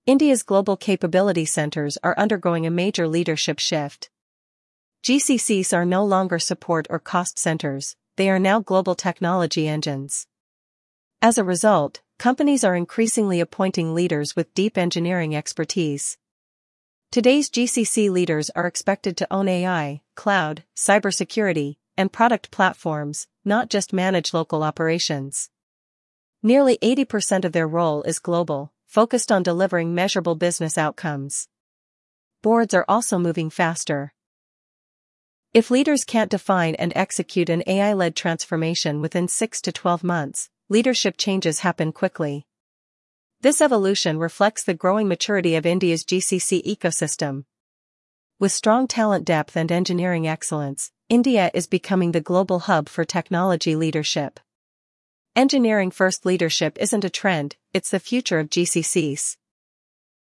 India's global capability centers are undergoing a major leadership shift. GCCs are no longer support or cost centers, they are now global technology engines. As a result, companies are increasingly appointing leaders with deep engineering expertise. Today's GCC leaders are expected to own AI, cloud, cybersecurity, and product platforms, not just manage local operations. Nearly 80% of their role is global, focused on delivering measurable business outcomes. Boards are also moving faster. If leaders can't define and execute an AI-led transformation within 6 to 12 months, leadership changes happen quickly. This evolution reflects the growing maturity of India's GCC ecosystem. With strong talent depth and engineering excellence, India is becoming the global hub for technology leadership. Engineering-first leadership isn't a trend, it's the future of GCCs.